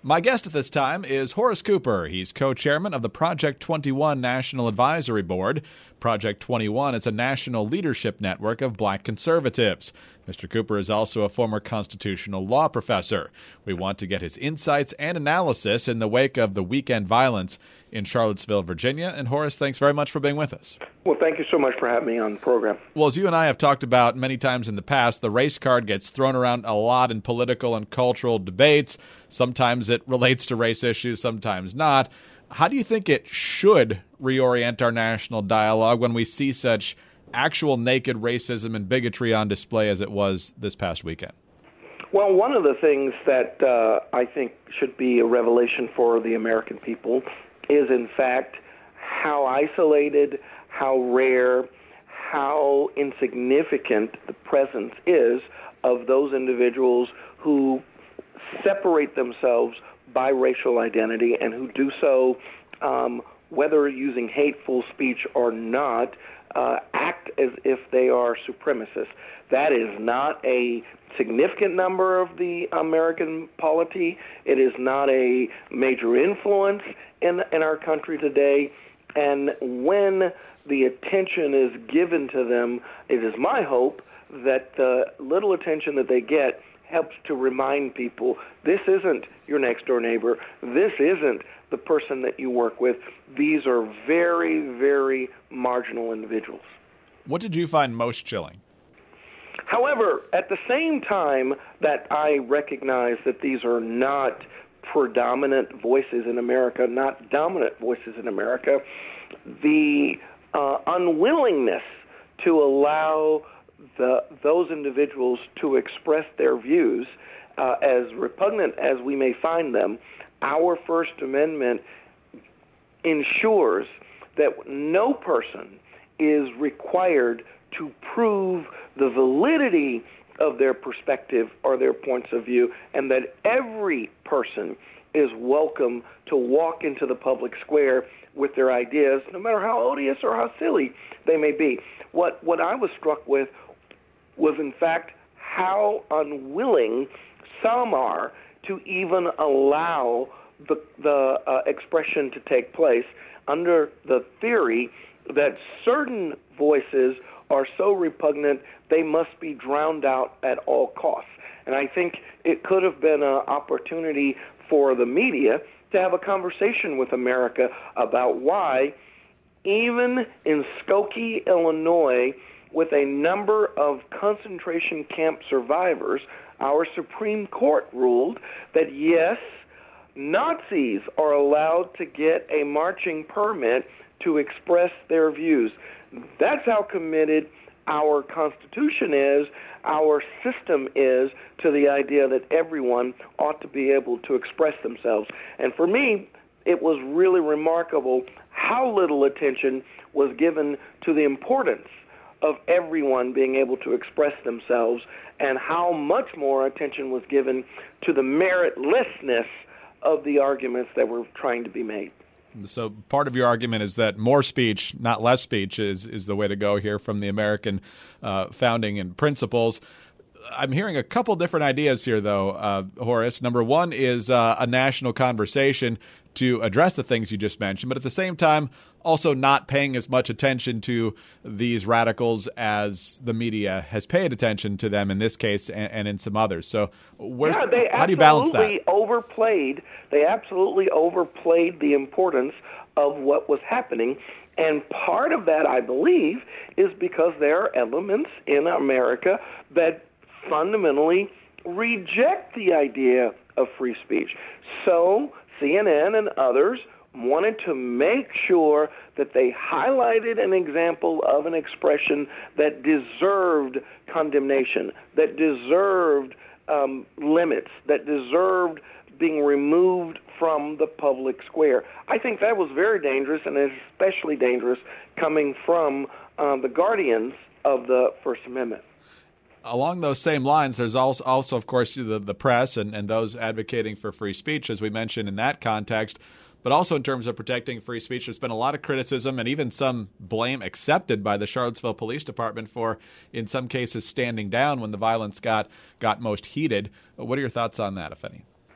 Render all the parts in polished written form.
My guest at this time is Horace Cooper. He's co-chairman of the Project 21 National Advisory Board. Project 21 is a national leadership network of black conservatives. Mr. Cooper is also a former constitutional law professor. We want to get his insights and analysis in the wake of the weekend violence in Charlottesville, Virginia. And Horace, thanks very much for being with us. Well, thank you so much for having me on the program. Well, as you and I have talked about many times in the past, the race card gets thrown around a lot in political and cultural debates. Sometimes it relates to race issues, sometimes not. How do you think it should reorient our national dialogue when we see such actual naked racism and bigotry on display as it was this past weekend? Well, one of the things that I think should be a revelation for the American people is, in fact, how isolated, how rare, how insignificant the presence is of those individuals who separate themselves by racial identity and who do so, whether using hateful speech or not, act as if they are supremacists. That is not a significant number of the American polity. It is not a major influence in our country today. And when the attention is given to them, it is my hope that the little attention that they get helps to remind people this isn't your next door neighbor. This isn't the person that you work with. These are very, very marginal individuals. What did you find most chilling? However, at the same time that I recognize that these are not predominant voices in America, not dominant voices in America, the unwillingness to allow those individuals to express their views, as repugnant as we may find them, our First Amendment ensures that no person is required to prove the validity of their perspective or their points of view, and that every person is welcome to walk into the public square with their ideas, no matter how odious or how silly they may be. What I was struck with was, in fact, how unwilling some are to even allow the expression to take place under the theory that certain voices are so repugnant they must be drowned out at all costs. And I think it could have been an opportunity for the media to have a conversation with America about why, even in Skokie, Illinois, with a number of concentration camp survivors, our Supreme Court ruled that, yes, Nazis are allowed to get a marching permit to express their views. That's how committed our Constitution is, our system is, to the idea that everyone ought to be able to express themselves. And for me, it was really remarkable how little attention was given to the importance of everyone being able to express themselves, and how much more attention was given to the meritlessness of the arguments that were trying to be made. So part of your argument is that more speech, not less speech, is the way to go here from the American founding and principles. I'm hearing a couple different ideas here, though, Horace. Number one is a national conversation to address the things you just mentioned, but at the same time, also not paying as much attention to these radicals as the media has paid attention to them in this case and in some others. So how do you balance that? They absolutely overplayed the importance of what was happening. And part of that, I believe, is because there are elements in America that fundamentally reject the idea of free speech. So CNN and others wanted to make sure that they highlighted an example of an expression that deserved condemnation, that deserved limits, that deserved being removed from the public square. I think that was very dangerous, and especially dangerous coming from the guardians of the First Amendment. Along those same lines, there's also of course, the press and those advocating for free speech, as we mentioned in that context. But also in terms of protecting free speech, there's been a lot of criticism and even some blame accepted by the Charlottesville Police Department for, in some cases, standing down when the violence got most heated. What are your thoughts on that, if any?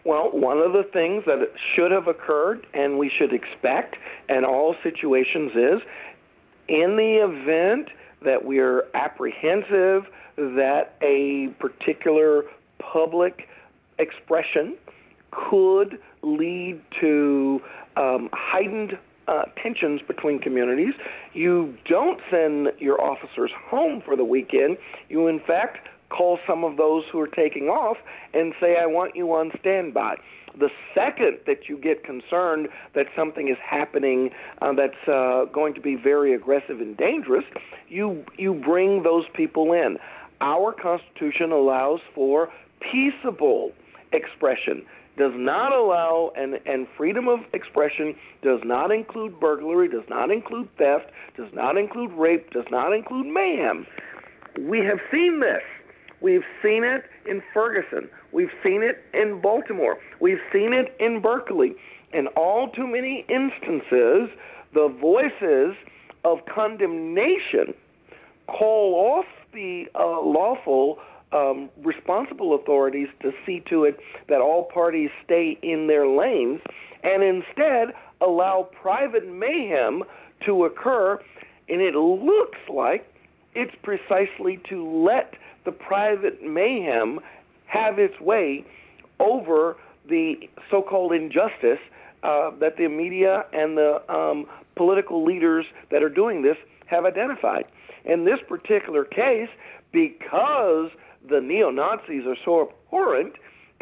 Well, one of the things that should have occurred and we should expect in all situations is, in the event that we're apprehensive that a particular public expression could lead to heightened tensions between communities, you don't send your officers home for the weekend. You, in fact, call some of those who are taking off and say, I want you on standby. The second that you get concerned that something is happening that's going to be very aggressive and dangerous, you bring those people in. Our Constitution allows for peaceable expression, does not allow, and freedom of expression does not include burglary, does not include theft, does not include rape, does not include mayhem. We have seen this. We've seen it in Ferguson. We've seen it in Baltimore. We've seen it in Berkeley. In all too many instances, the voices of condemnation call off the lawful responsible authorities to see to it that all parties stay in their lanes and instead allow private mayhem to occur. And it looks like it's precisely to let the private mayhem have its way over the so-called injustice that the media and the political leaders that are doing this have identified. In this particular case, because the neo-Nazis are so abhorrent,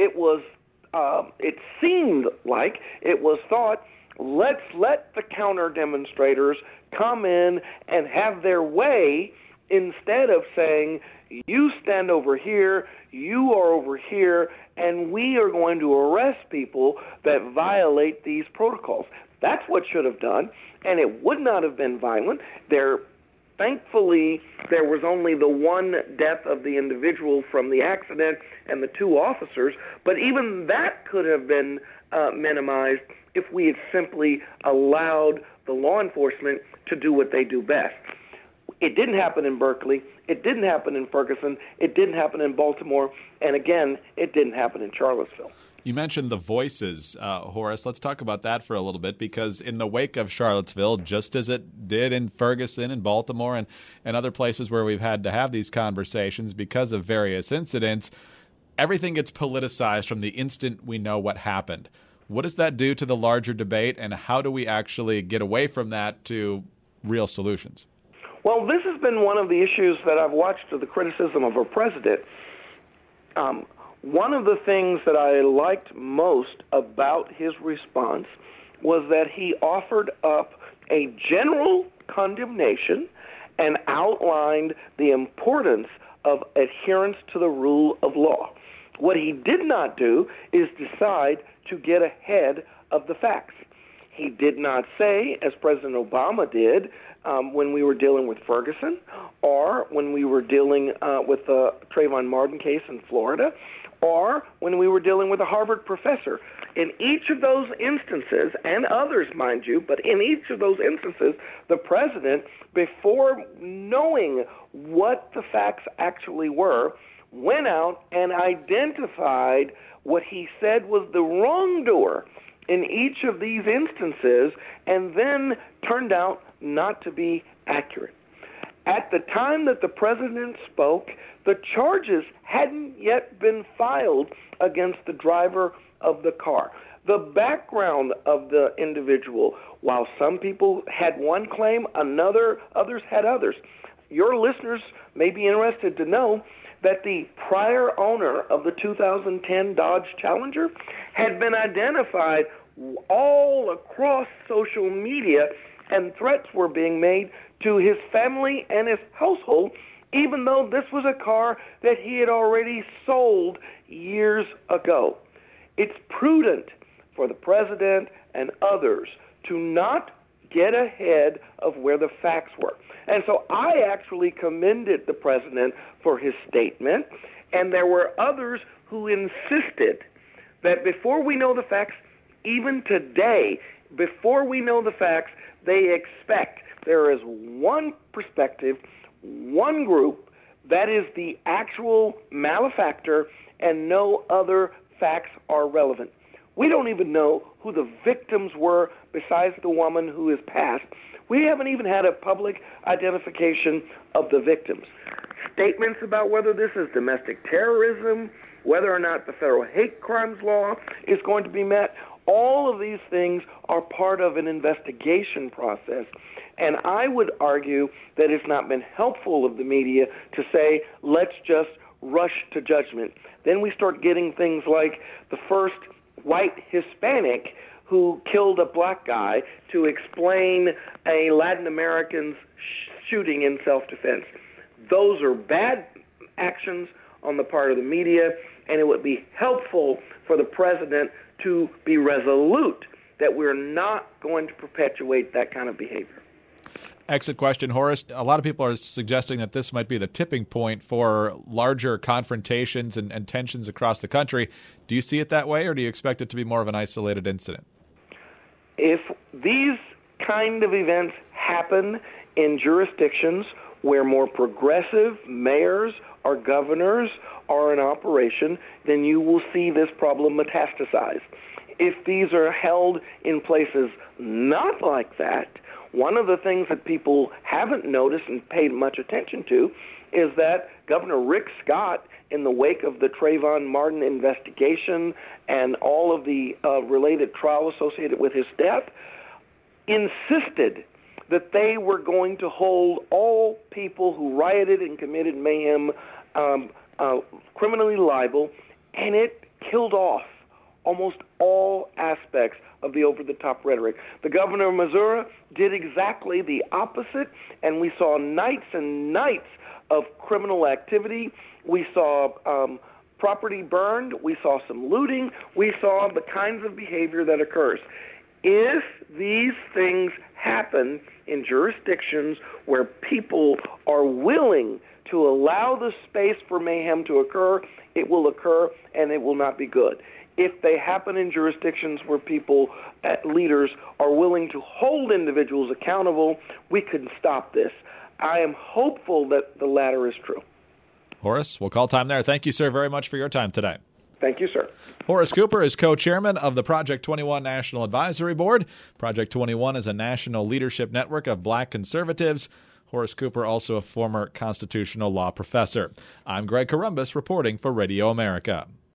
it seemed like it was thought, let's let the counter-demonstrators come in and have their way instead of saying, you stand over here, you are over here, and we are going to arrest people that violate these protocols. That's what should have done, and it would not have been violent. Thankfully, there was only the one death of the individual from the accident and the two officers, but even that could have been minimized if we had simply allowed the law enforcement to do what they do best. It didn't happen in Berkeley. It didn't happen in Ferguson. It didn't happen in Baltimore. And again, it didn't happen in Charlottesville. You mentioned the voices, Horace. Let's talk about that for a little bit, because in the wake of Charlottesville, just as it did in Ferguson and Baltimore and other places where we've had to have these conversations because of various incidents, everything gets politicized from the instant we know what happened. What does that do to the larger debate, and how do we actually get away from that to real solutions? Well, this has been one of the issues that I've watched of the criticism of our president. One of the things that I liked most about his response was that he offered up a general condemnation and outlined the importance of adherence to the rule of law. What he did not do is decide to get ahead of the facts. He did not say, as President Obama did when we were dealing with Ferguson, or when we were dealing with the Trayvon Martin case in Florida, or when we were dealing with a Harvard professor. In each of those instances, and others, mind you, but in each of those instances, the president, before knowing what the facts actually were, went out and identified what he said was the wrongdoer in each of these instances, and then turned out not to be accurate. At the time that the president spoke, the charges hadn't yet been filed against the driver of the car. The background of the individual, while some people had one claim, others had others. Your listeners may be interested to know that the prior owner of the 2010 Dodge Challenger had been identified all across social media, and threats were being made to his family and his household, even though this was a car that he had already sold years ago. It's prudent for the president and others to not get ahead of where the facts were. And so I actually commended the president for his statement, and there were others who insisted that before we know the facts, even today, before we know the facts, they expect there is one perspective, one group that is the actual malefactor, and no other facts are relevant. We don't even know who the victims were besides the woman who is passed. We haven't even had a public identification of the victims. Statements about whether this is domestic terrorism, whether or not the federal hate crimes law is going to be met, all of these things are part of an investigation process. And I would argue that it's not been helpful of the media to say, let's just rush to judgment. Then we start getting things like the first white Hispanic who killed a black guy to explain a Latin American's shooting in self-defense. Those are bad actions on the part of the media, and it would be helpful for the president to be resolute that we're not going to perpetuate that kind of behavior. Exit question, Horace. A lot of people are suggesting that this might be the tipping point for larger confrontations and tensions across the country. Do you see it that way, or do you expect it to be more of an isolated incident? If these kind of events happen in jurisdictions where more progressive mayors or governors are in operation, then you will see this problem metastasize. If these are held in places not like that, one of the things that people haven't noticed and paid much attention to is that Governor Rick Scott, in the wake of the Trayvon Martin investigation and all of the related trial associated with his death, insisted that they were going to hold all people who rioted and committed mayhem criminally liable, and it killed off almost all aspects of the over-the-top rhetoric. The governor of Missouri did exactly the opposite, and we saw nights and nights of criminal activity. We saw property burned. We saw some looting. We saw the kinds of behavior that occurs. If these things happen in jurisdictions where people are willing to allow the space for mayhem to occur, it will occur, and it will not be good. If they happen in jurisdictions where people, leaders, are willing to hold individuals accountable, we can stop this. I am hopeful that the latter is true. Horace, we'll call time there. Thank you, sir, very much for your time today. Thank you, sir. Horace Cooper is co-chairman of the Project 21 National Advisory Board. Project 21 is a national leadership network of black conservatives. Horace Cooper, also a former constitutional law professor. I'm Greg Corombos reporting for Radio America.